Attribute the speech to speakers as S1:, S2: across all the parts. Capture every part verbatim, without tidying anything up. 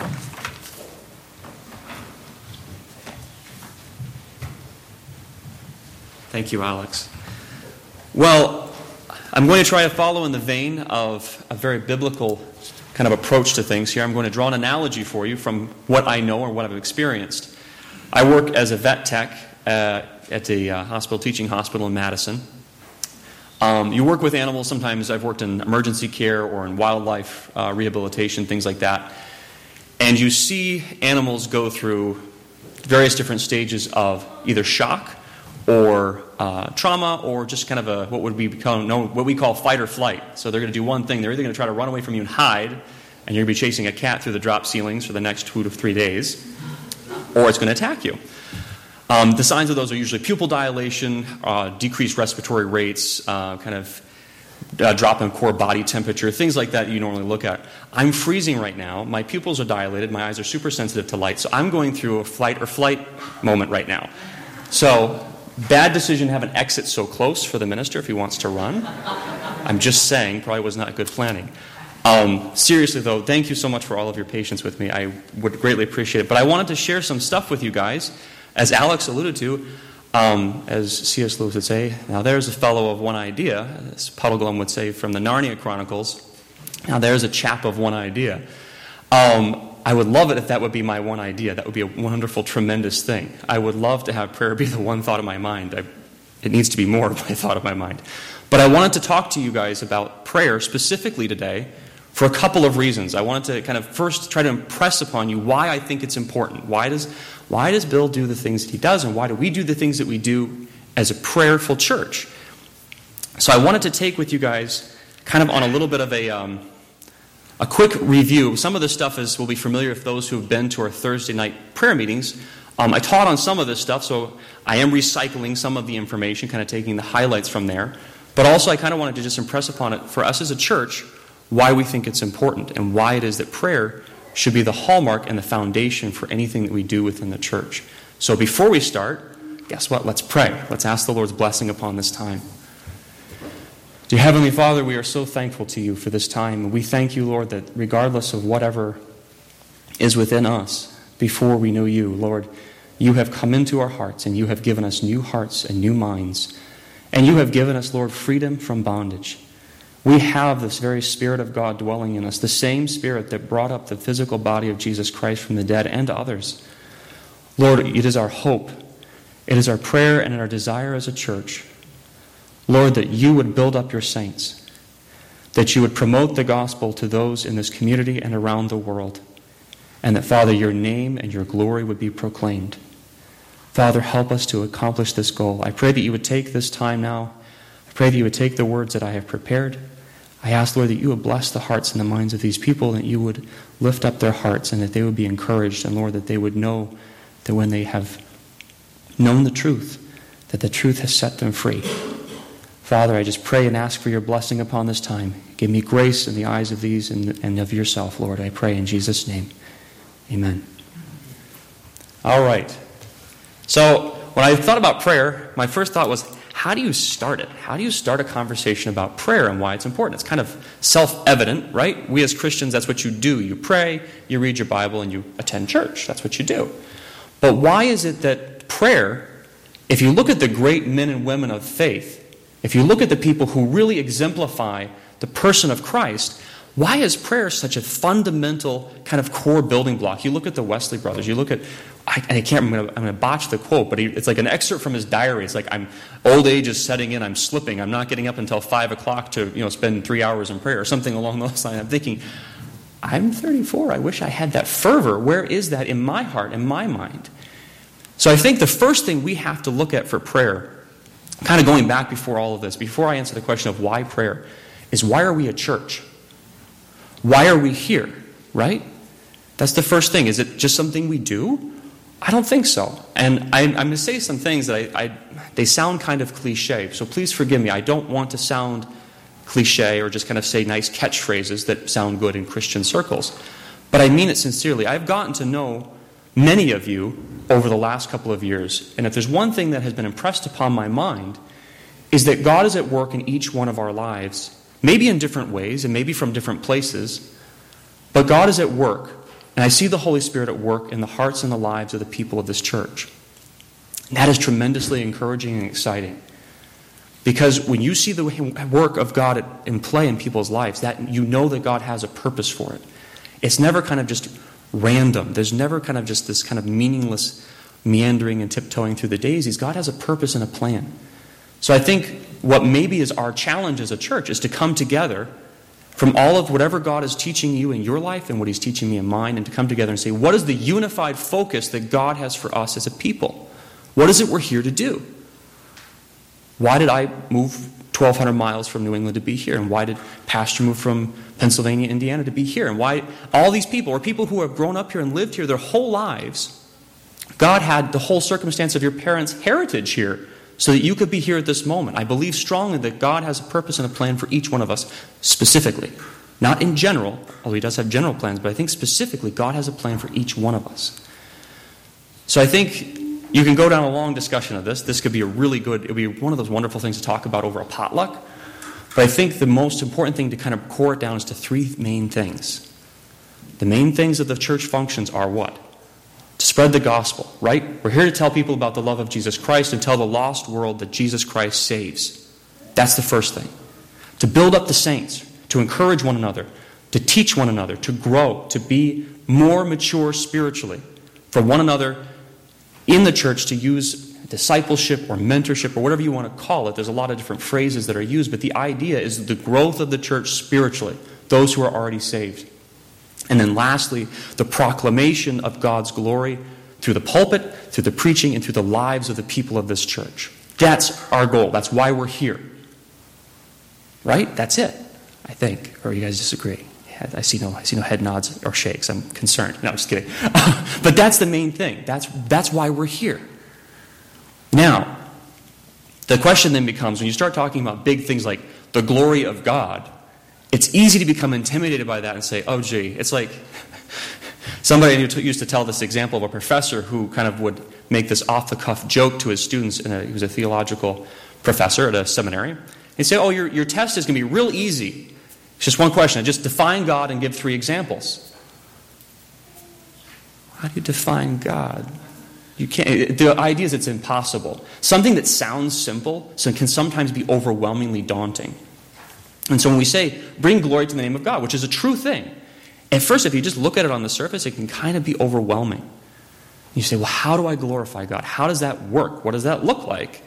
S1: Thank you, Alex. Well, I'm going to try to follow in the vein of a very biblical kind of approach to things here. I'm going to draw an analogy for you from what I know or what I've experienced. I work as a vet tech uh, at a uh, hospital, teaching hospital in Madison. Um, you work with animals. Sometimes I've worked in emergency care or in wildlife uh, rehabilitation, things like that. And you see animals go through various different stages of either shock or uh, trauma, or just kind of a what would we become known, what we call fight or flight. So they're going to do one thing. They're either going to try to run away from you and hide, and you're going to be chasing a cat through the drop ceilings for the next two to three days, or it's going to attack you. Um, the signs of those are usually pupil dilation, uh, decreased respiratory rates, uh, kind of uh, drop in core body temperature, things like that you normally look at. I'm freezing right now. My pupils are dilated. My eyes are super sensitive to light. So I'm going through a flight or flight moment right now. So bad decision to have an exit so close for the minister if he wants to run. I'm just saying, probably was not good planning. Um, seriously, though, thank you so much for all of your patience with me. I would greatly appreciate it. But I wanted to share some stuff with you guys. As Alex alluded to, um, as C S Lewis would say, now there's a fellow of one idea, as Puddleglum would say from the Narnia Chronicles, now there's a chap of one idea. Um, I would love it if that would be my one idea. That would be a wonderful, tremendous thing. I would love to have prayer be the one thought of my mind. I, it needs to be more of my thought of my mind. But I wanted to talk to you guys about prayer specifically today for a couple of reasons. I wanted to kind of first try to impress upon you why I think it's important. Why does, why does Bill do the things that he does, and why do we do the things that we do as a prayerful church? So I wanted to take with you guys kind of on a little bit of a... Um, A quick review. Some of this stuff is will be familiar if those who have been to our Thursday night prayer meetings. Um, I taught on some of this stuff, so I am recycling some of the information, kind of taking the highlights from there. But also I kind of wanted to just impress upon it for us as a church why we think it's important and why it is that prayer should be the hallmark and the foundation for anything that we do within the church. So before we start, guess what? Let's pray. Let's ask the Lord's blessing upon this time. Dear Heavenly Father, we are so thankful to you for this time. We thank you, Lord, that regardless of whatever is within us before we know you, Lord, you have come into our hearts and you have given us new hearts and new minds. And you have given us, Lord, freedom from bondage. We have this very Spirit of God dwelling in us, the same Spirit that brought up the physical body of Jesus Christ from the dead and others. Lord, it is our hope, it is our prayer and our desire as a church, Lord, that you would build up your saints, that you would promote the gospel to those in this community and around the world, and that, Father, your name and your glory would be proclaimed. Father, help us to accomplish this goal. I pray that you would take this time now. I pray that you would take the words that I have prepared. I ask, Lord, that you would bless the hearts and the minds of these people, that you would lift up their hearts, and that they would be encouraged, and, Lord, that they would know that when they have known the truth, that the truth has set them free. Father, I just pray and ask for your blessing upon this time. Give me grace in the eyes of these and, and of yourself, Lord. I pray in Jesus' name. Amen. All right. So when I thought about prayer, my first thought was, how do you start it? How do you start a conversation about prayer and why it's important? It's kind of self-evident, right? We as Christians, that's what you do. You pray, you read your Bible, and you attend church. That's what you do. But why is it that prayer, if you look at the great men and women of faith, if you look at the people who really exemplify the person of Christ, why is prayer such a fundamental kind of core building block? You look at the Wesley brothers, you look at, I, I can't remember, I'm going to botch the quote, but he, it's like an excerpt from his diary. It's like, I'm old age is setting in, I'm slipping, I'm not getting up until five o'clock to, you know, spend three hours in prayer, or something along those lines. I'm thinking, I'm thirty-four, I wish I had that fervor. Where is that in my heart, in my mind? So I think the first thing we have to look at for prayer, kind of going back before all of this, before I answer the question of why prayer, is why are we a church? Why are we here, right? That's the first thing. Is it just something we do? I don't think so. And I, I'm going to say some things that I, I, they sound kind of cliche, so please forgive me. I don't want to sound cliche or just kind of say nice catchphrases that sound good in Christian circles. But I mean it sincerely. I've gotten to know many of you over the last couple of years. And if there's one thing that has been impressed upon my mind, is that God is at work in each one of our lives, maybe in different ways and maybe from different places, but God is at work And I see the Holy Spirit at work in the hearts and the lives of the people of this church. And that is tremendously encouraging and exciting. Because when you see the work of God in play in people's lives, that you know that God has a purpose for it. It's never kind of just random. There's never kind of just this kind of meaningless meandering and tiptoeing through the daisies. God has a purpose and a plan. So I think what maybe is our challenge as a church is to come together from all of whatever God is teaching you in your life and what He's teaching me in mine, and to come together and say, what is the unified focus that God has for us as a people? What is it we're here to do? Why did I move twelve hundred miles from New England to be here? And why did Pastor move from Pennsylvania, Indiana to be here? And why all these people, or people who have grown up here and lived here their whole lives, God had the whole circumstance of your parents' heritage here so that you could be here at this moment. I believe strongly that God has a purpose and a plan for each one of us specifically. Not in general, although He does have general plans, but I think specifically God has a plan for each one of us. So I think you can go down a long discussion of this. This could be a really good, it would be one of those wonderful things to talk about over a potluck. But I think the most important thing to kind of core it down is to three main things. The main things of the church functions are what? To spread the gospel, right? We're here to tell people about the love of Jesus Christ and tell the lost world that Jesus Christ saves. That's the first thing. To build up the saints, to encourage one another, to teach one another, to grow, to be more mature spiritually for one another in the church, to use discipleship or mentorship or whatever you want to call it. There's a lot of different phrases that are used, but the idea is the growth of the church spiritually, those who are already saved. And then lastly, the proclamation of God's glory through the pulpit, through the preaching, and through the lives of the people of this church. That's our goal. That's why we're here. Right? That's it, I think. Or you guys disagree? I see no, I see no head nods or shakes. I'm concerned. No, I'm just kidding. But that's the main thing. That's, that's why we're here. Now, the question then becomes, when you start talking about big things like the glory of God, it's easy to become intimidated by that and say, oh, gee, it's like somebody used to tell this example of a professor who kind of would make this off-the-cuff joke to his students. In a, he was a theological professor at a seminary. He'd say, oh, your, your test is going to be real easy. It's just one question. Just define God and give three examples. How do you define God? You can't. The idea is it's impossible. Something that sounds simple so can sometimes be overwhelmingly daunting. And so when we say, bring glory to the name of God, which is a true thing, at first, if you just look at it on the surface, it can kind of be overwhelming. You say, well, how do I glorify God? How does that work? What does that look like?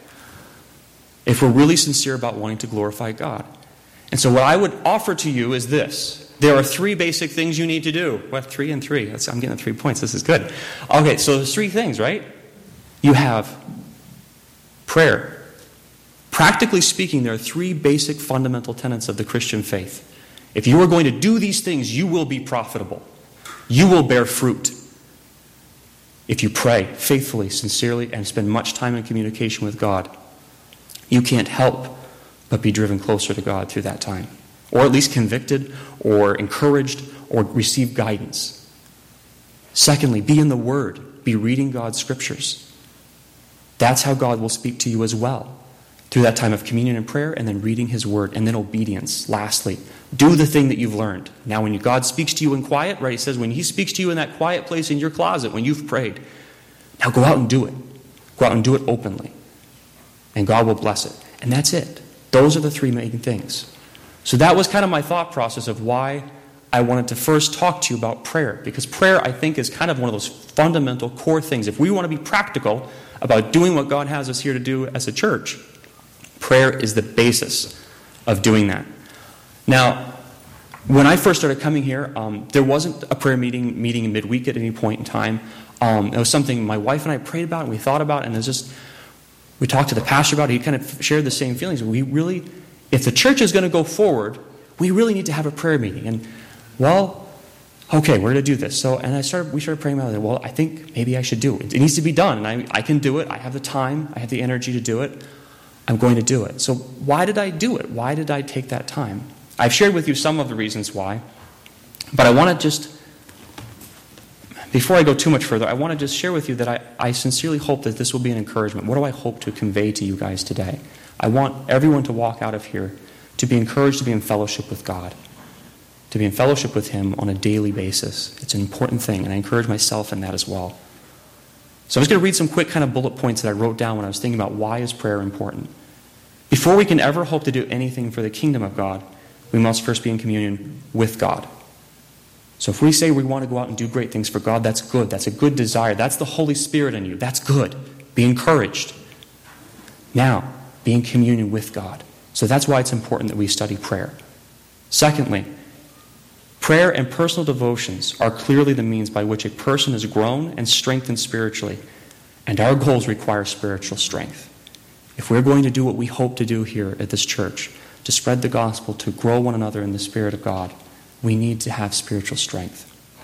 S1: If we're really sincere about wanting to glorify God. And so what I would offer to you is this. There are three basic things you need to do. Well, three and three. That's, I'm getting three points. This is good. Okay, so there's three things, right? You have prayer. Practically speaking, there are three basic fundamental tenets of the Christian faith. If you are going to do these things, you will be profitable. You will bear fruit. If you pray faithfully, sincerely, and spend much time in communication with God, you can't help but be driven closer to God through that time. Or at least convicted, or encouraged, or receive guidance. Secondly, be in the Word. Be reading God's Scriptures. That's how God will speak to you as well. Through that time of communion and prayer, and then reading His Word, and then obedience. Lastly, do the thing that you've learned. Now when God speaks to you in quiet, right, He says when He speaks to you in that quiet place in your closet, when you've prayed, now go out and do it. Go out and do it openly. And God will bless it. And that's it. Those are the three main things. So that was kind of my thought process of why I wanted to first talk to you about prayer. Because prayer, I think, is kind of one of those fundamental core things. If we want to be practical about doing what God has us here to do as a church, prayer is the basis of doing that. Now, when I first started coming here, um, there wasn't a prayer meeting meeting in midweek at any point in time. Um, it was something my wife and I prayed about and we thought about, and it was just, we talked to the pastor about it. He kind of shared the same feelings. We really, if the church is going to go forward, we really need to have a prayer meeting. And, well, okay, we're going to do this. So, and I started, we started praying about it. Well, I think maybe I should do it. It needs to be done, and I, I can do it. I have the time. I have the energy to do it. I'm going to do it. So why did I do it? Why did I take that time? I've shared with you some of the reasons why, but I want to just, before I go too much further, I want to just share with you that I, I sincerely hope that this will be an encouragement. What do I hope to convey to you guys today? I want everyone to walk out of here to be encouraged to be in fellowship with God. to be in fellowship with him on a daily basis. It's an important thing, and I encourage myself in that as well. So I'm just going to read some quick kind of bullet points that I wrote down when I was thinking about why is prayer important. Before we can ever hope to do anything for the kingdom of God, we must first be in communion with God. So if we say we want to go out and do great things for God, that's good. That's a good desire. That's the Holy Spirit in you. That's good. Be encouraged. Now, be in communion with God. So that's why it's important that we study prayer. Secondly, prayer and personal devotions are clearly the means by which a person is grown and strengthened spiritually, and our goals require spiritual strength. If we're going to do what we hope to do here at this church, to spread the gospel, to grow one another in the Spirit of God, we need to have spiritual strength.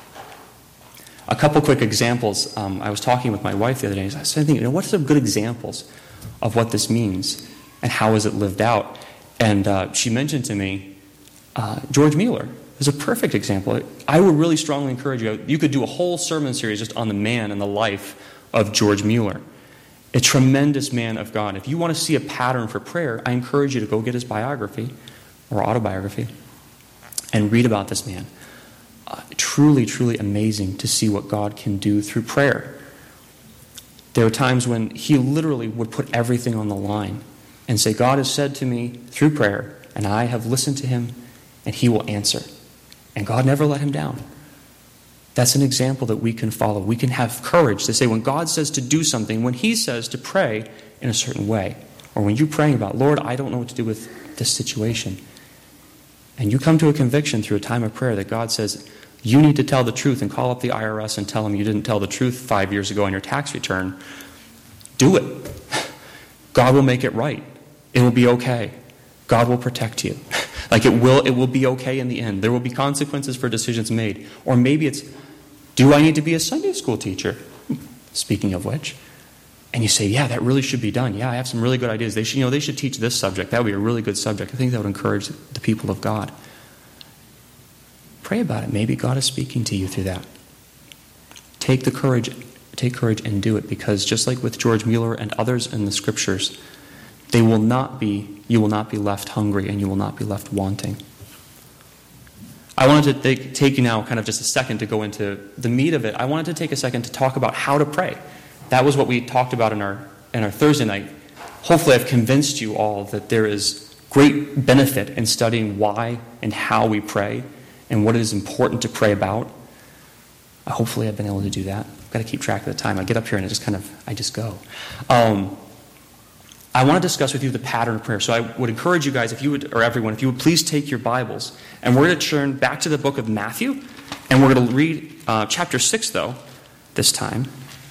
S1: A couple quick examples. Um, I was talking with my wife the other day, and I was thinking, you know, what are some good examples of what this means, and how is it lived out? And uh, she mentioned to me uh, George Mueller is a perfect example. I would really strongly encourage you. You could do a whole sermon series just on the man and the life of George Mueller. A tremendous man of God. If you want to see a pattern for prayer, I encourage you to go get his biography or autobiography and read about this man. Uh, truly, truly amazing to see what God can do through prayer. There were times when he literally would put everything on the line and say, God has said to me through prayer, and I have listened to him, and he will answer. And God never let him down. That's an example that we can follow. We can have courage to say when God says to do something, when he says to pray in a certain way, or when you're praying about, Lord, I don't know what to do with this situation, and you come to a conviction through a time of prayer that God says, you need to tell the truth and call up the I R S and tell them you didn't tell the truth five years ago on your tax return, do it. God will make it right. It will be okay. God will protect you. Like it will, it will be okay in the end. There will be consequences for decisions made. Or maybe it's, do I need to be a Sunday school teacher? Speaking of which. And you say, yeah, that really should be done. Yeah, I have some really good ideas. They should, you know, they should teach this subject. That would be a really good subject. I think that would encourage the people of God. Pray about it. Maybe God is speaking to you through that. Take the courage, take courage and do it, because just like with George Mueller and others in the scriptures, they will not be, you will not be left hungry and you will not be left wanting. I wanted to take, take you now kind of just a second to go into the meat of it. I wanted to take a second to talk about how to pray. That was what we talked about in our in our Thursday night. Hopefully I've convinced you all that there is great benefit in studying why and how we pray and what it is important to pray about. Uh, hopefully I've been able to do that. I've got to keep track of the time. I get up here and I just kind of, I just go. Um, I want to discuss with you the pattern of prayer. So I would encourage you guys, if you would, or everyone, if you would please take your Bibles, and we're going to turn back to the book of Matthew, and we're going to read uh, chapter six, though, this time.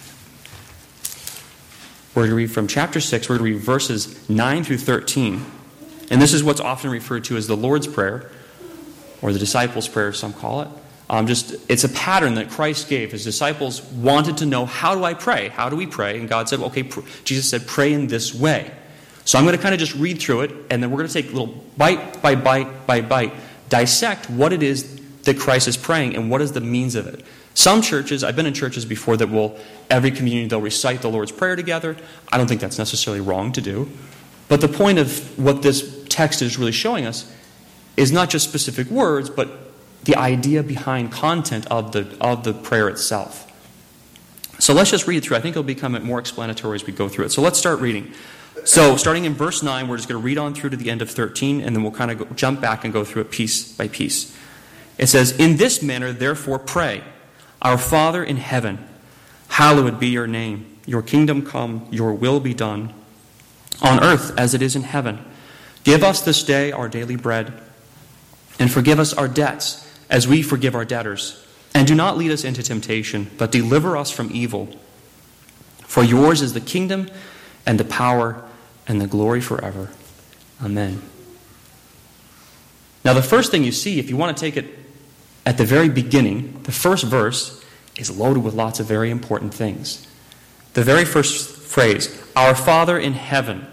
S1: We're going to read from chapter six, we're going to read verses nine through thirteen. And this is what's often referred to as the Lord's Prayer, or the disciples' prayer, some call it. Um, just it's a pattern that Christ gave. His disciples wanted to know, how do I pray? How do we pray? And God said, okay, pr- Jesus said, pray in this way. So I'm going to kind of just read through it, and then we're going to take little bite by bite by bite, dissect what it is that Christ is praying and what is the means of it. Some churches, I've been in churches before that will, every communion they'll recite the Lord's Prayer together. I don't think that's necessarily wrong to do. But the point of what this text is really showing us is not just specific words, but the idea behind content of the of the prayer itself. So let's just read through. I think it'll become more explanatory as we go through it. So let's start reading. So starting in verse nine, we're just going to read on through to the end of thirteen, and then we'll kind of go, jump back and go through it piece by piece. It says, in this manner, therefore, pray, our Father in heaven, hallowed be your name. Your kingdom come, your will be done, on earth as it is in heaven. Give us this day our daily bread, and forgive us our debts, as we forgive our debtors. And do not lead us into temptation, but deliver us from evil. For yours is the kingdom, and the power, and the glory forever. Amen. Now the first thing you see, if you want to take it at the very beginning, the first verse is loaded with lots of very important things. The very first phrase, our Father in heaven.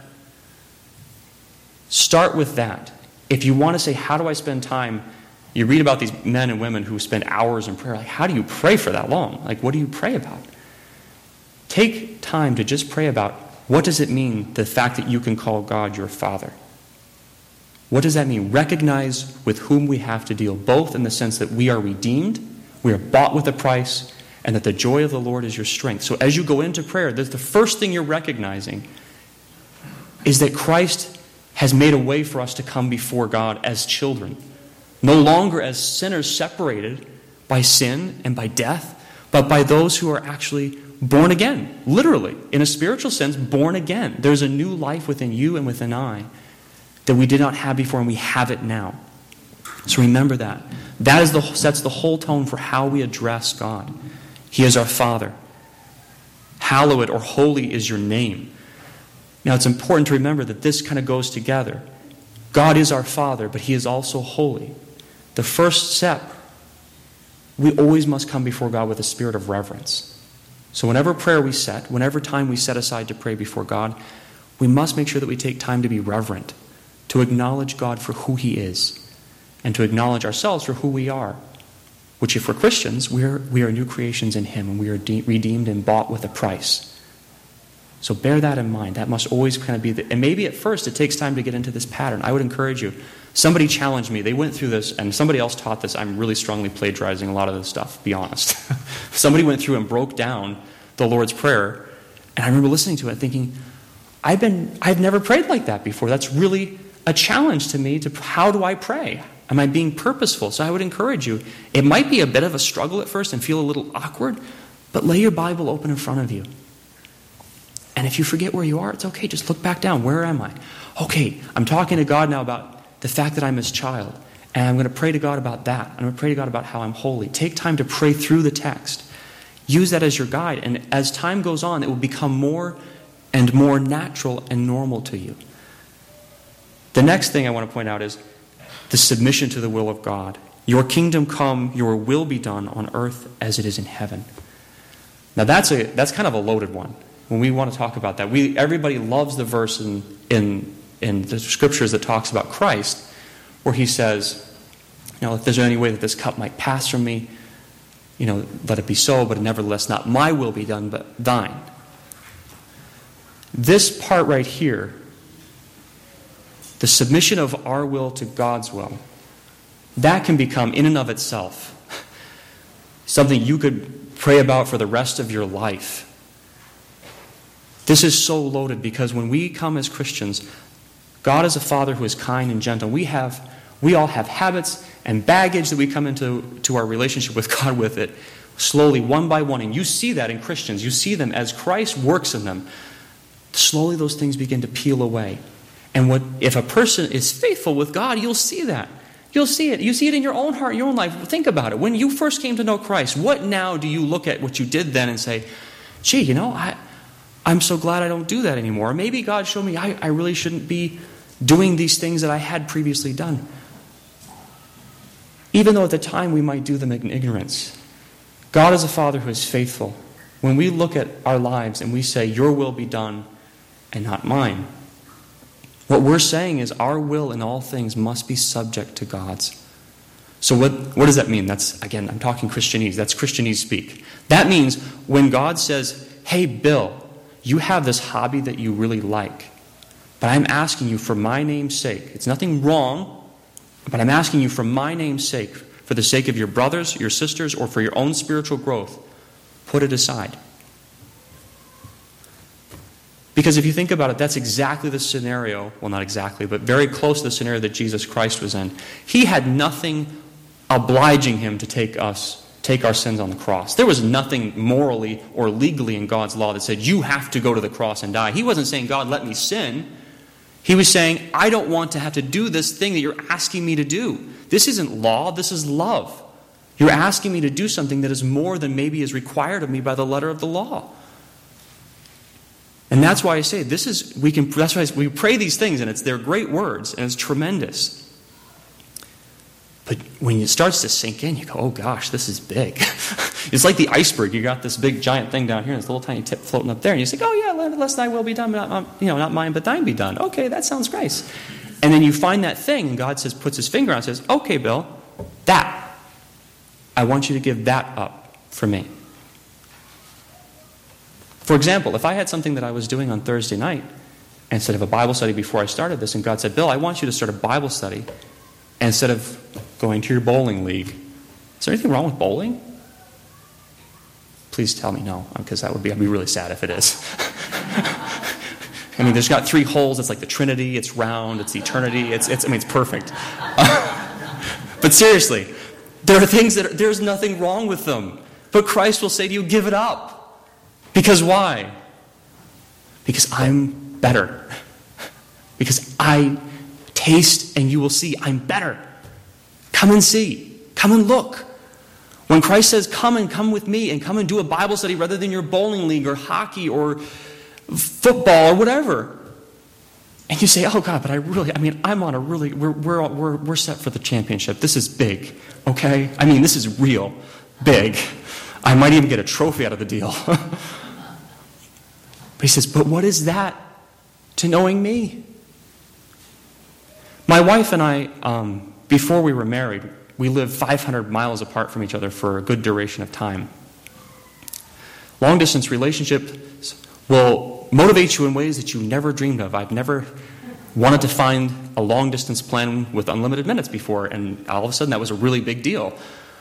S1: Start with that. If you want to say, how do I spend time? You read about these men and women who spend hours in prayer. Like, how do you pray for that long? Like, what do you pray about? Take time to just pray about, what does it mean, the fact that you can call God your Father? What does that mean? Recognize with whom we have to deal, both in the sense that we are redeemed, we are bought with a price, and that the joy of the Lord is your strength. So as you go into prayer, the first thing you're recognizing is that Christ has made a way for us to come before God as children. No longer as sinners separated by sin and by death, but by those who are actually born again. Literally, in a spiritual sense, born again. There's a new life within you and within I that we did not have before, and we have it now. So remember that. That is the, sets the whole tone for how we address God. He is our Father. Hallowed or holy is your name. Now it's important to remember that this kind of goes together. God is our Father, but He is also holy. The first step, we always must come before God with a spirit of reverence. So whenever prayer we set, whenever time we set aside to pray before God, we must make sure that we take time to be reverent, to acknowledge God for who He is, and to acknowledge ourselves for who we are. Which if we're Christians, we are, we are new creations in Him, and we are de- redeemed and bought with a price. So bear that in mind. That must always kind of be the... And maybe at first it takes time to get into this pattern. I would encourage you. Somebody challenged me. They went through this, and somebody else taught this. I'm really strongly plagiarizing a lot of this stuff, to be honest. Somebody went through and broke down the Lord's Prayer, and I remember listening to it thinking, I've been, I've never prayed like that before. That's really a challenge to me to how do I pray? Am I being purposeful? So I would encourage you. It might be a bit of a struggle at first and feel a little awkward, but lay your Bible open in front of you. And if you forget where you are, it's okay. Just look back down. Where am I? Okay, I'm talking to God now about the fact that I'm His child. And I'm going to pray to God about that. I'm going to pray to God about how I'm holy. Take time to pray through the text. Use that as your guide. And as time goes on, it will become more and more natural and normal to you. The next thing I want to point out is the submission to the will of God. Your kingdom come, your will be done on earth as it is in heaven. Now that's a that's kind of a loaded one. When we want to talk about that, we everybody loves the verse in, in, in the scriptures that talks about Christ, where He says, you know, if there's any way that this cup might pass from me, you know, let it be so, but nevertheless not my will be done, but thine. This part right here, the submission of our will to God's will, that can become in and of itself something you could pray about for the rest of your life. This is so loaded because when we come as Christians, God is a Father who is kind and gentle. We have, we all have habits and baggage that we come into to our relationship with God with it slowly, one by one. And you see that in Christians. You see them as Christ works in them. Slowly those things begin to peel away. And what if a person is faithful with God, you'll see that. You'll see it. You see it in your own heart, your own life. Think about it. When you first came to know Christ, what now do you look at what you did then and say, gee, you know, I... I'm so glad I don't do that anymore. Or maybe God showed me I, I really shouldn't be doing these things that I had previously done. Even though at the time we might do them in ignorance. God is a Father who is faithful. When we look at our lives and we say, your will be done and not mine, what we're saying is our will in all things must be subject to God's. So what, what does that mean? That's, again, I'm talking Christianese. That's Christianese speak. That means when God says, hey, Bill, you have this hobby that you really like, but I'm asking you for my name's sake. It's nothing wrong, but I'm asking you for my name's sake, for the sake of your brothers, your sisters, or for your own spiritual growth, put it aside. Because if you think about it, that's exactly the scenario, well, not exactly, but very close to the scenario that Jesus Christ was in. He had nothing obliging Him to take us take our sins on the cross. There was nothing morally or legally in God's law that said, you have to go to the cross and die. He wasn't saying, God, let me sin. He was saying, I don't want to have to do this thing that you're asking me to do. This isn't law, this is love. You're asking me to do something that is more than maybe is required of me by the letter of the law. And that's why I say, this is, we can, that's why we pray these things, and it's, they're great words, and it's tremendous. But when it starts to sink in, you go, oh gosh, this is big. It's like the iceberg. You got this big giant thing down here, and this little tiny tip floating up there, and you say, oh yeah, let, let thy will be done, but not, you know, not mine, but thine be done. Okay, that sounds nice. And then you find that thing, and God says, puts His finger on it and says, okay, Bill, that, I want you to give that up for me. For example, if I had something that I was doing on Thursday night, instead of a Bible study before I started this, and God said, Bill, I want you to start a Bible study instead of going to your bowling league. Is there anything wrong with bowling? Please tell me no, because that would be, I'd be really sad if it is. I mean, there's got three holes. It's like the Trinity. It's round. It's eternity. It's, it's I mean, it's perfect. Uh, but seriously, there are things that are, there's nothing wrong with them. But Christ will say to you, give it up. Because why? Because I'm better. Because I taste and you will see I'm better. Come and see. Come and look. When Christ says, come and come with me and come and do a Bible study rather than your bowling league or hockey or football or whatever. And you say, oh God, but I really, I mean, I'm on a really, we're, we're, we're, we're set for the championship. This is big, okay? I mean, this is real big. I might even get a trophy out of the deal. But he says, but what is that to knowing me? My wife and I, um, before we were married, we lived five hundred miles apart from each other for a good duration of time. Long-distance relationships will motivate you in ways that you never dreamed of. I've never wanted to find a long-distance plan with unlimited minutes before, and all of a sudden that was a really big deal.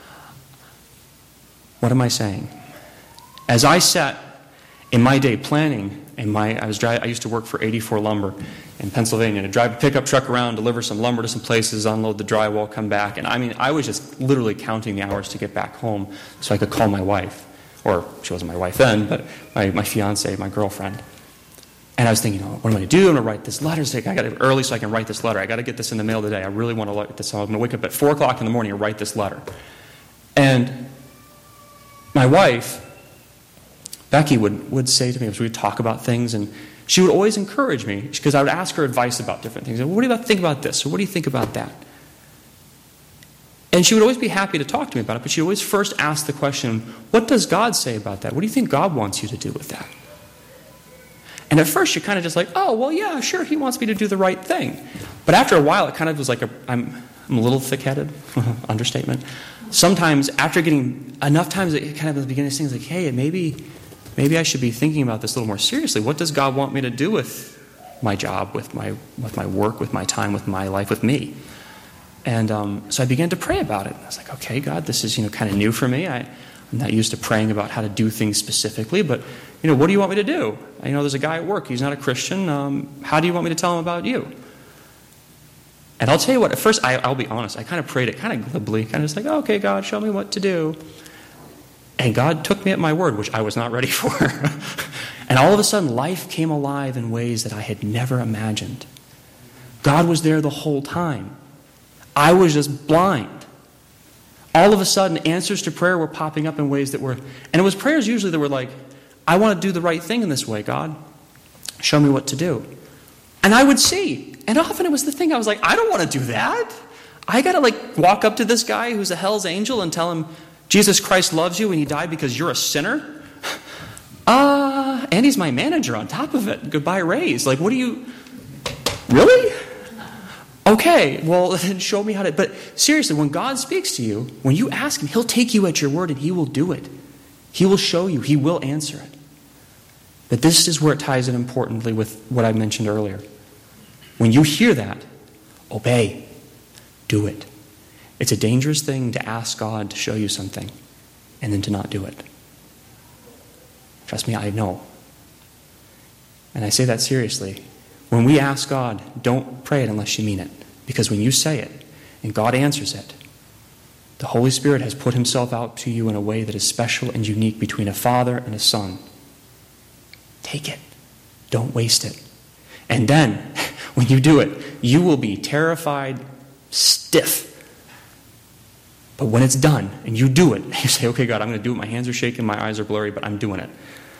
S1: What am I saying? As I sat in my day planning, and my I was dry, I used to work for eighty-four Lumber in Pennsylvania to drive a pickup truck around, deliver some lumber to some places, unload the drywall, come back, and I mean I was just literally counting the hours to get back home so I could call my wife, or she wasn't my wife then, but my my fiance, my girlfriend. And I was thinking, oh, what am I going to do? I'm going to write this letter. So I got it early so I can write this letter. I got to get this in the mail today. I really want to write this. So I'm going to wake up at four o'clock in the morning and write this letter. And my wife, Becky, would, would say to me as we would talk about things, and she would always encourage me because I would ask her advice about different things. What do you think about this? Or what do you think about that? And she would always be happy to talk to me about it, but she would always first ask the question, what does God say about that? What do you think God wants you to do with that? And at first you're kind of just like, oh, well, yeah, sure, he wants me to do the right thing. But after a while, it kind of was like, a, I'm, I'm a little thick-headed, understatement. Sometimes after getting enough times, it kind of at the beginning of things like, hey, maybe, maybe I should be thinking about this a little more seriously. What does God want me to do with my job, with my, with my work, with my time, with my life, with me? And um, so I began to pray about it. I was like, okay, God, this is, you know, kind of new for me. I, I'm not used to praying about how to do things specifically, but, you know, what do you want me to do? You know, there's a guy at work. He's not a Christian. Um, how do you want me to tell him about you? And I'll tell you what, at first, I, I'll be honest, I kind of prayed it kind of glibly, kind of just like, oh, okay, God, show me what to do. And God took me at my word, which I was not ready for. And all of a sudden, life came alive in ways that I had never imagined. God was there the whole time. I was just blind. All of a sudden, answers to prayer were popping up in ways that were, and it was prayers usually that were like, I want to do the right thing in this way, God. Show me what to do. And I would see. And often it was the thing I was like, I don't want to do that. I got to like walk up to this guy who's a hell's angel and tell him, Jesus Christ loves you and he died because you're a sinner? Uh, and he's my manager on top of it. Goodbye raise. Like, what do you, really? Okay, well, then show me how to, but seriously, when God speaks to you, when you ask him, he'll take you at your word and he will do it. He will show you. He will answer it. But this is where it ties in importantly with what I mentioned earlier. When you hear that, obey. Do it. It's a dangerous thing to ask God to show you something and then to not do it. Trust me, I know. And I say that seriously. When we ask God, don't pray it unless you mean it. Because when you say it and God answers it, the Holy Spirit has put himself out to you in a way that is special and unique between a father and a son. Take it. Don't waste it. And then, when you do it, you will be terrified, stiff. But when it's done, and you do it, you say, okay, God, I'm going to do it. My hands are shaking, my eyes are blurry, but I'm doing it.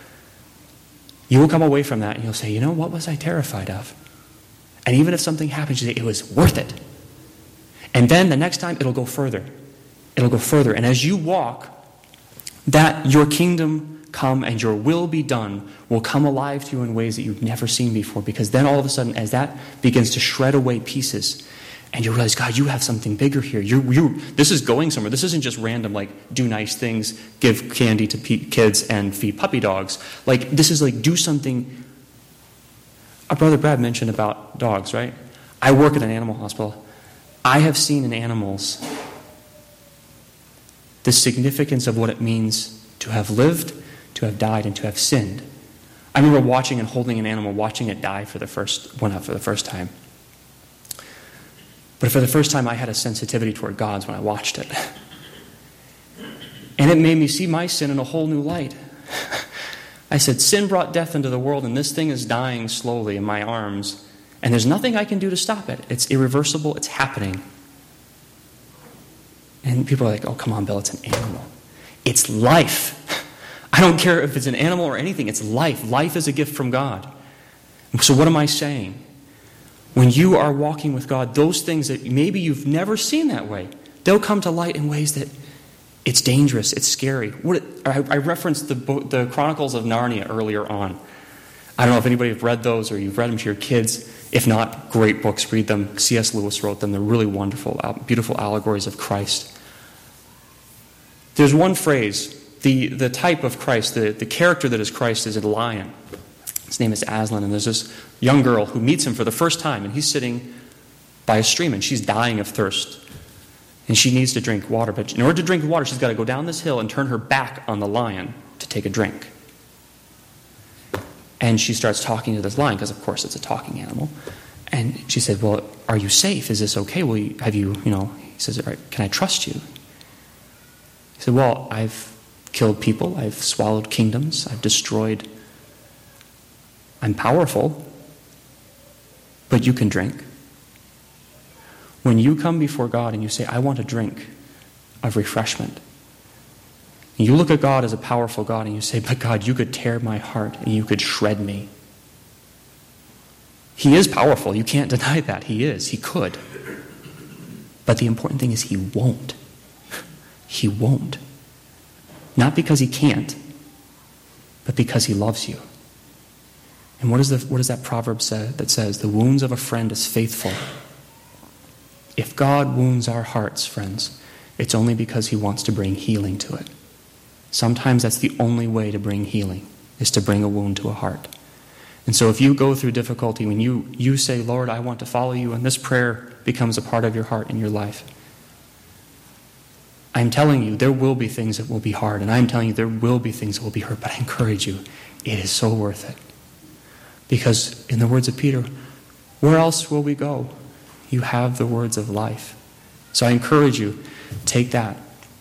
S1: You will come away from that, and you'll say, you know, what was I terrified of? And even if something happens, you say, it was worth it. And then the next time, it'll go further. It'll go further. And as you walk, that your kingdom come and your will be done will come alive to you in ways that you've never seen before. Because then all of a sudden, as that begins to shred away pieces, and you realize, God, you have something bigger here. You, you, this is going somewhere. This isn't just random, like, do nice things, give candy to pe- kids, and feed puppy dogs. Like, this is like, do something our brother Brad mentioned about dogs, right? I work at an animal hospital. I have seen in animals the significance of what it means to have lived, to have died, and to have sinned. I remember watching and holding an animal, watching it die for the first, well, not for the first time. But for the first time, I had a sensitivity toward God's when I watched it. And it made me see my sin in a whole new light. I said, sin brought death into the world, and this thing is dying slowly in my arms, and there's nothing I can do to stop it. It's irreversible. It's happening. And people are like, oh, come on, Bill, it's an animal. It's life. I don't care if it's an animal or anything. It's life. Life is a gift from God. So what am I saying? When you are walking with God, those things that maybe you've never seen that way, they'll come to light in ways that it's dangerous, it's scary. What, I, I referenced the, the Chronicles of Narnia earlier on. I don't know if anybody have read those or you've read them to your kids. If not, great books, read them. C S Lewis wrote them. They're really wonderful, beautiful allegories of Christ. There's one phrase, the, the type of Christ, the, the character that is Christ is a lion. His name is Aslan, and there's this young girl who meets him for the first time, and he's sitting by a stream, and she's dying of thirst. And she needs to drink water, but in order to drink water, she's got to go down this hill and turn her back on the lion to take a drink. And she starts talking to this lion, because of course it's a talking animal. And she said, well, are you safe? Is this okay? Will you, have you, you know, he says, all right, can I trust you? He said, well, I've killed people, I've swallowed kingdoms, I've destroyed, I'm powerful, but you can drink. When you come before God and you say, I want a drink of refreshment, and you look at God as a powerful God and you say, but God, you could tear my heart and you could shred me. He is powerful. You can't deny that. He is. He could. But the important thing is he won't. He won't. Not because he can't, but because he loves you. And what, is the, what does that proverb say that says, the wounds of a friend is faithful? If God wounds our hearts, friends, it's only because he wants to bring healing to it. Sometimes that's the only way to bring healing, is to bring a wound to a heart. And so if you go through difficulty, when you, you say, Lord, I want to follow you, and this prayer becomes a part of your heart and your life, I'm telling you, there will be things that will be hard, and I'm telling you, there will be things that will be hurt, but I encourage you, it is so worth it. Because in the words of Peter, where else will we go? You have the words of life. So I encourage you, take that.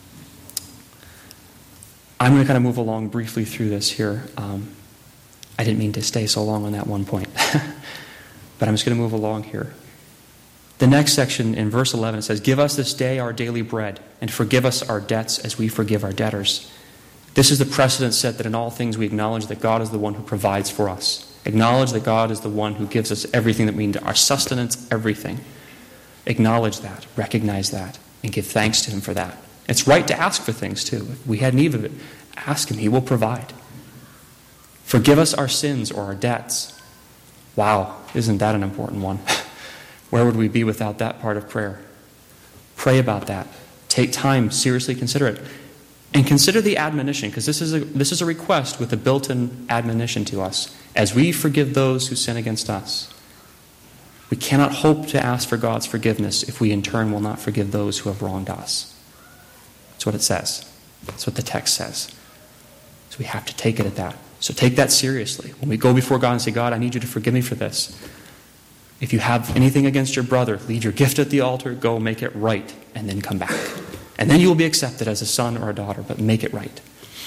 S1: I'm going to kind of move along briefly through this here. Um, I didn't mean to stay so long on that one point. But I'm just going to move along here. The next section in verse eleven, it says, give us this day our daily bread, and forgive us our debts as we forgive our debtors. This is the precedent set that in all things we acknowledge that God is the one who provides for us. Acknowledge that God is the one who gives us everything that we need, our sustenance, everything. Acknowledge that, recognize that, and give thanks to him for that. It's right to ask for things too. If we had need of it, ask him, he will provide. Forgive us our sins or our debts. Wow, isn't that an important one? Where would we be without that part of prayer? Pray about that. Take time, seriously consider it. And consider the admonition, because this is a this is a request with a built-in admonition to us. As we forgive those who sin against us, we cannot hope to ask for God's forgiveness if we in turn will not forgive those who have wronged us. That's what it says. That's what the text says. So we have to take it at that. So take that seriously. When we go before God and say, God, I need you to forgive me for this. If you have anything against your brother, leave your gift at the altar, go make it right, and then come back. And then you will be accepted as a son or a daughter, but make it right.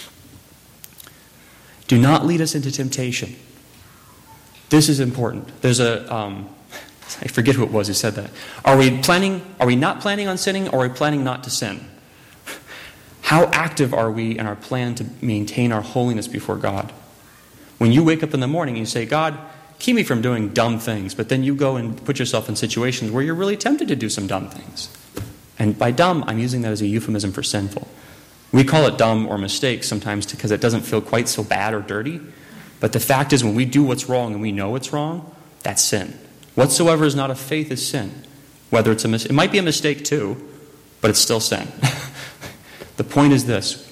S1: Do not lead us into temptation. This is important. There's a, um, I forget who it was who said that. Are we planning, are we not planning on sinning, or are we planning not to sin? How active are we in our plan to maintain our holiness before God? When you wake up in the morning and you say, God, keep me from doing dumb things, but then you go and put yourself in situations where you're really tempted to do some dumb things. And by dumb, I'm using that as a euphemism for sinful. We call it dumb or mistake sometimes because it doesn't feel quite so bad or dirty. But the fact is, when we do what's wrong and we know it's wrong, that's sin. Whatsoever is not of faith is sin. Whether it's a mis- it might be a mistake too, but it's still sin. The point is this.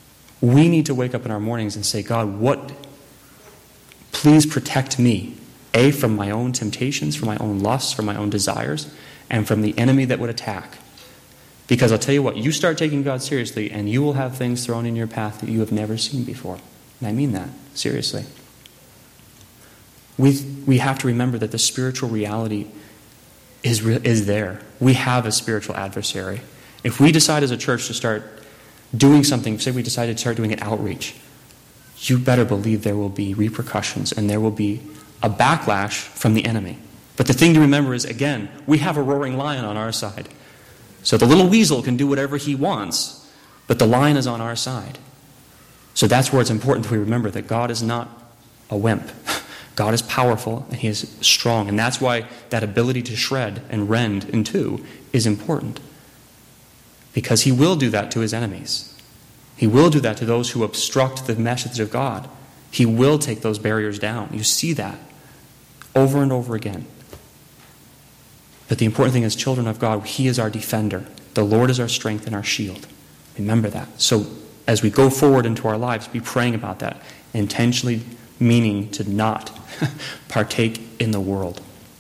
S1: We need to wake up in our mornings and say, God, what, please protect me A, from my own temptations, from my own lusts, from my own desires, and from the enemy that would attack. Because I'll tell you what, you start taking God seriously, and you will have things thrown in your path that you have never seen before. And I mean that, seriously. We, we have to remember that the spiritual reality is, is there. We have a spiritual adversary. If we decide as a church to start doing something, say we decided to start doing an outreach, you better believe there will be repercussions and there will be a backlash from the enemy. But the thing to remember is, again, we have a roaring lion on our side. So the little weasel can do whatever he wants, but the lion is on our side. So that's where it's important that we remember that God is not a wimp. God is powerful and he is strong. And that's why that ability to shred and rend in two is important. Because he will do that to his enemies. He will do that to those who obstruct the message of God. He will take those barriers down. You see that over and over again. But the important thing is, children of God, he is our defender. The Lord is our strength and our shield. Remember that. So as we go forward into our lives, be praying about that, intentionally meaning to not partake in the world.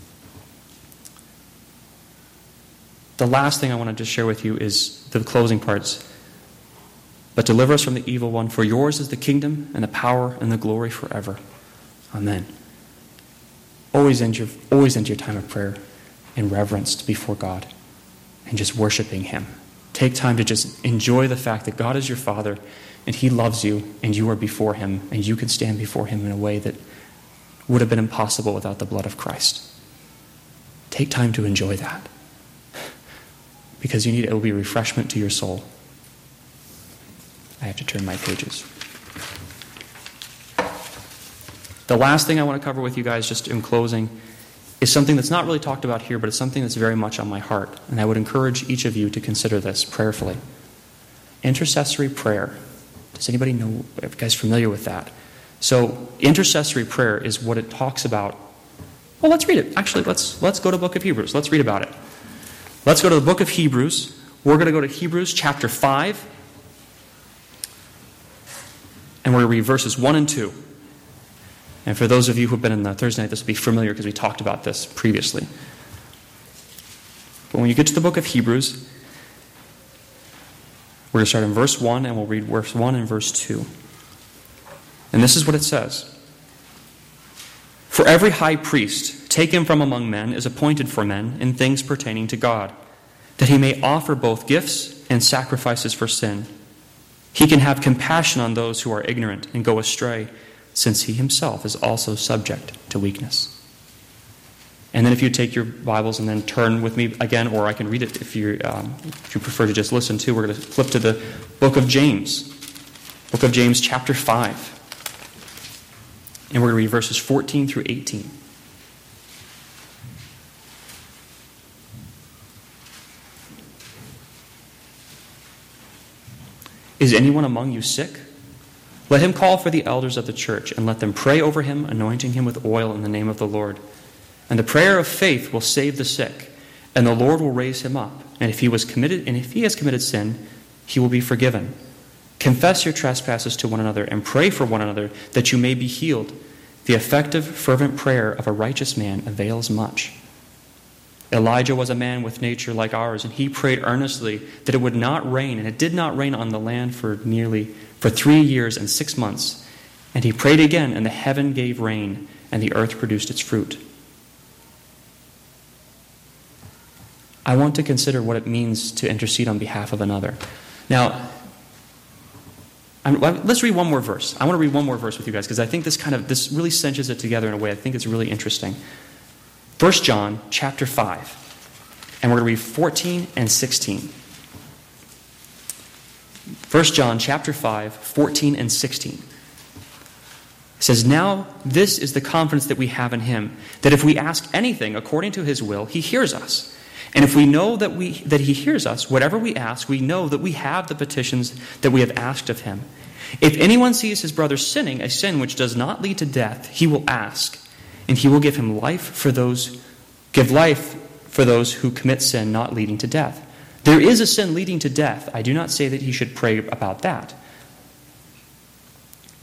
S1: The last thing I want to just share with you is the closing parts. But deliver us from the evil one, for yours is the kingdom and the power and the glory forever. Amen. Always end your, always end your time of prayer in reverence before God and just worshiping him. Take time to just enjoy the fact that God is your Father and he loves you and you are before him and you can stand before him in a way that would have been impossible without the blood of Christ. Take time to enjoy that because you need, it will be refreshment to your soul. I have to turn my pages. The last thing I want to cover with you guys, just in closing, is something that's not really talked about here, but it's something that's very much on my heart. And I would encourage each of you to consider this prayerfully. Intercessory prayer. Does anybody know, are you guys familiar with that? So intercessory prayer is what it talks about. Well, let's read it. Actually, let's let's go to the book of Hebrews. Let's read about it. Let's go to the book of Hebrews. We're going to go to Hebrews chapter five. And we're going to read verses one and two. And for those of you who have been in the Thursday night, this will be familiar because we talked about this previously. But when you get to the book of Hebrews, we're going to start in verse one, and we'll read verse one and verse two. And this is what it says. For every high priest taken from among men is appointed for men in things pertaining to God, that he may offer both gifts and sacrifices for sin. He can have compassion on those who are ignorant and go astray, since he himself is also subject to weakness. And then if you take your Bibles and then turn with me again, or I can read it if you um, if you prefer to just listen to, we're going to flip to the book of James. Book of James chapter five. And we're going to read verses fourteen through eighteen. Is anyone among you sick? Let him call for the elders of the church, and let them pray over him, anointing him with oil in the name of the Lord. And the prayer of faith will save the sick, and the Lord will raise him up. And if he was committed, and if he has committed sin, he will be forgiven. Confess your trespasses to one another, and pray for one another, that you may be healed. The effective, fervent prayer of a righteous man avails much. Elijah was a man with nature like ours, and he prayed earnestly that it would not rain, and it did not rain on the land for nearly for three years and six months. And he prayed again, and the heaven gave rain, and the earth produced its fruit. I want to consider what it means to intercede on behalf of another. Now, I'm, let's read one more verse. I want to read one more verse with you guys, because I think this kind of this really cinches it together in a way I think it's really interesting. First John chapter five, and we're going to read fourteen and sixteen. First John chapter five, fourteen and sixteen. It says, "Now this is the confidence that we have in him, that if we ask anything according to his will, he hears us. And if we know that we that he hears us, whatever we ask, we know that we have the petitions that we have asked of him. If anyone sees his brother sinning, a sin which does not lead to death, he will ask, and he will give him life for those give life for those who commit sin not leading to death. There is a sin leading to death. I do not say that he should pray about that.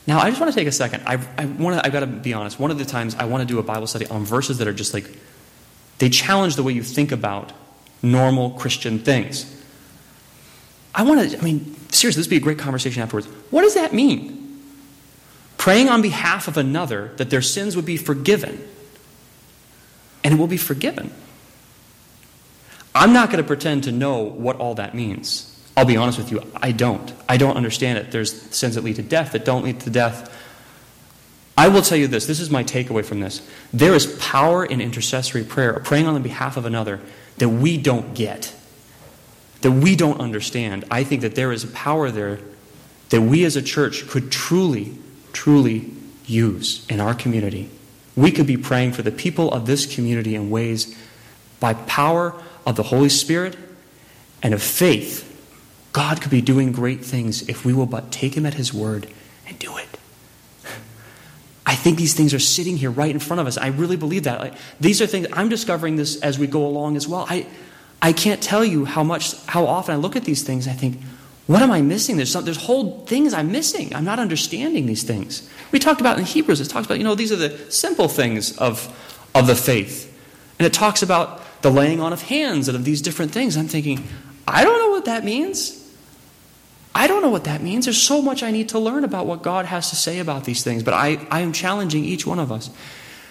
S1: Now, I just want to take a second. I, I want to, I've got to be honest. One of the times I want to do a Bible study on verses that are just like, they challenge the way you think about normal Christian things. I want to, I mean, seriously, this would be a great conversation afterwards. What does that mean? Praying on behalf of another that their sins would be forgiven. And it will be forgiven. I'm not going to pretend to know what all that means. I'll be honest with you, I don't. I don't understand it. There's sins that lead to death, that don't lead to death. I will tell you this, this is my takeaway from this. There is power in intercessory prayer, praying on the behalf of another, that we don't get, that we don't understand. I think that there is a power there that we as a church could truly, truly use in our community. We could be praying for the people of this community in ways by power of the Holy Spirit and of faith. God could be doing great things if we will but take him at his word and do it. I think these things are sitting here right in front of us. I really believe that. Like, these are things, I'm discovering this as we go along as well. I I can't tell you how much, how often I look at these things and I think, what am I missing? There's some, there's whole things I'm missing. I'm not understanding these things. We talked about in Hebrews, it talks about, you know, these are the simple things of, of the faith. And it talks about the laying on of hands and of these different things. I'm thinking, I don't know what that means. I don't know what that means. There's so much I need to learn about what God has to say about these things. But I, I am challenging each one of us.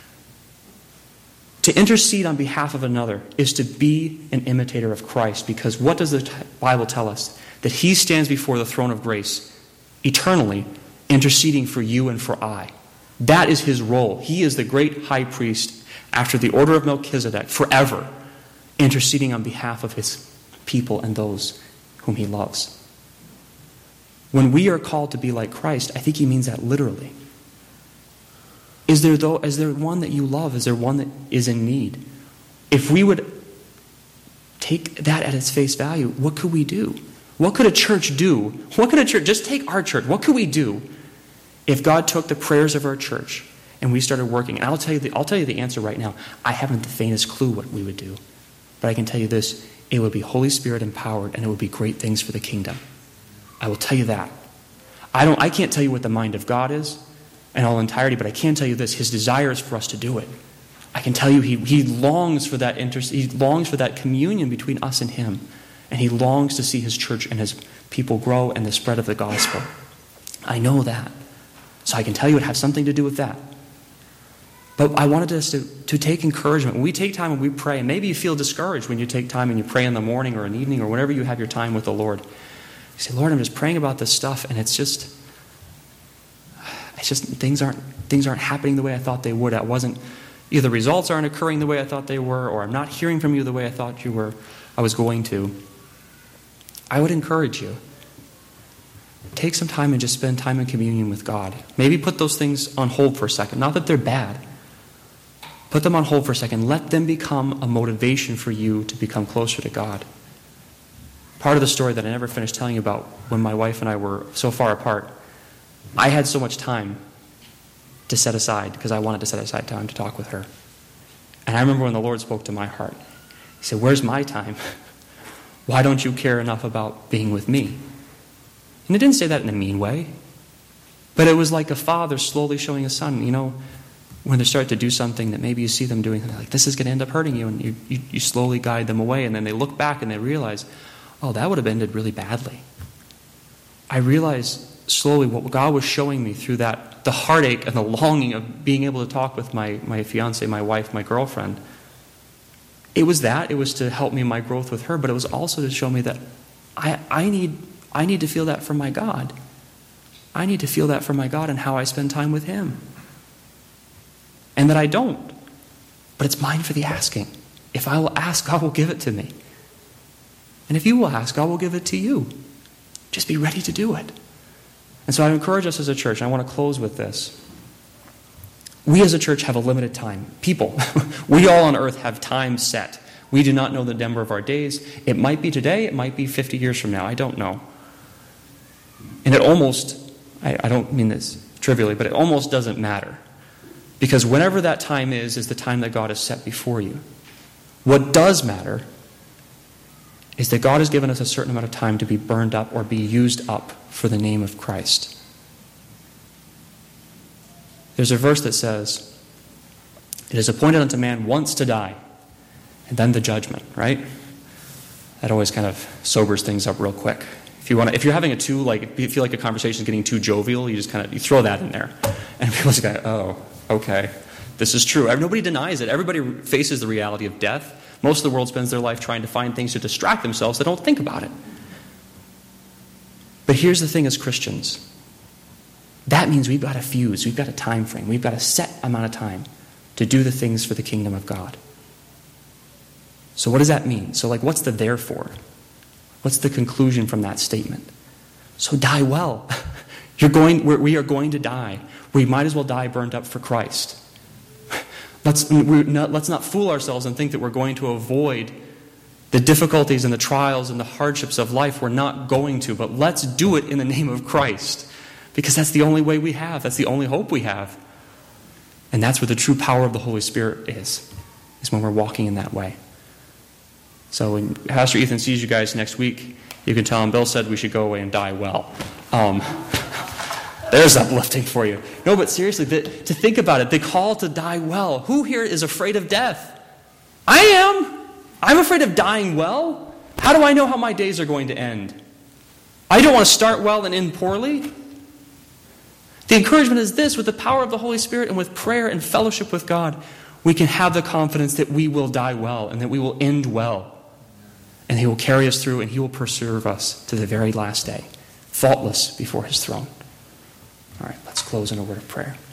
S1: To intercede on behalf of another is to be an imitator of Christ. Because what does the Bible tell us? That he stands before the throne of grace eternally, interceding for you and for I. That is his role. He is the great high priest after the order of Melchizedek forever, interceding on behalf of his people and those whom he loves. When we are called to be like Christ, I think he means that literally. Is there though, is there one that you love? Is there one that is in need? If we would take that at its face value, what could we do? What could a church do? What could a church, just take our church, what could we do if God took the prayers of our church and we started working? And I'll tell you the, I'll tell you the answer right now. I haven't the faintest clue what we would do. But I can tell you this, it would be Holy Spirit empowered and it would be great things for the kingdom. I will tell you that. I don't. I can't tell you what the mind of God is in all entirety, but I can tell you this, his desire is for us to do it. I can tell you he, he longs for that inter- he longs for that communion between us and him. And he longs to see his church and his people grow and the spread of the gospel. I know that. So I can tell you it has something to do with that. But I wanted us to, to take encouragement. When we take time and we pray, and maybe you feel discouraged when you take time and you pray in the morning or an evening or whenever you have your time with the Lord. You say, Lord, I'm just praying about this stuff, and it's just, it's just things aren't things aren't happening the way I thought they would. I wasn't, either the results aren't occurring the way I thought they were, or I'm not hearing from you the way I thought you were. I was going to. I would encourage you. Take some time and just spend time in communion with God. Maybe put those things on hold for a second. Not that they're bad. Put them on hold for a second. Let them become a motivation for you to become closer to God. Part of the story that I never finished telling you about when my wife and I were so far apart, I had so much time to set aside because I wanted to set aside time to talk with her. And I remember when the Lord spoke to my heart. He said, where's my time? Why don't you care enough about being with me? And it didn't say that in a mean way. But it was like a father slowly showing a son, you know, when they start to do something that maybe you see them doing, like, this is going to end up hurting you, and you, you, you slowly guide them away, and then they look back and they realize, oh, that would have ended really badly. I realized slowly what God was showing me through that, the heartache and the longing of being able to talk with my, my fiance, my wife, my girlfriend. It was that. It was to help me in my growth with her, but it was also to show me that I, I need I need to feel that from my God. I need to feel that from my God and how I spend time with him. And that I don't. But it's mine for the asking. If I will ask, God will give it to me. And if you will ask, God will give it to you. Just be ready to do it. And so I encourage us as a church, and I want to close with this. We as a church have a limited time. People, we all on earth have time set. We do not know the number of our days. It might be today, it might be fifty years from now. I don't know. And it almost, I, I don't mean this trivially, but it almost doesn't matter. Because whenever that time is, is the time that God has set before you. What does matter is that God has given us a certain amount of time to be burned up or be used up for the name of Christ. There's a verse that says, "It is appointed unto man once to die, and then the judgment," right? That always kind of sobers things up real quick. If you want to, if you're having a too, like, if you feel like a conversation is getting too jovial, you just kind of, you throw that in there. And people just go, oh, okay, this is true. Nobody denies it. Everybody faces the reality of death. Most of the world spends their life trying to find things to distract themselves. They don't think about it. But here's the thing as Christians. That means we've got a fuse. We've got a time frame. We've got a set amount of time to do the things for the kingdom of God. So what does that mean? So, like, what's the therefore? What's the conclusion from that statement? So die well. You're going. We're, we are going to die. We might as well die burned up for Christ. Let's we're not, let's not fool ourselves and think that we're going to avoid the difficulties and the trials and the hardships of life. We're not going to, but let's do it in the name of Christ, because that's the only way we have. That's the only hope we have, and that's where the true power of the Holy Spirit is. Is when we're walking in that way. So when Pastor Ethan sees you guys next week, you can tell him Bill said we should go away and die well. Um, there's uplifting for you. No, but seriously, the, to think about it, the call to die well. Who here is afraid of death? I am. I'm afraid of dying well. How do I know how my days are going to end? I don't want to start well and end poorly. The encouragement is this: with the power of the Holy Spirit and with prayer and fellowship with God, we can have the confidence that we will die well and that we will end well. And He will carry us through, and He will preserve us to the very last day, faultless before His throne. All right, let's close in a word of prayer.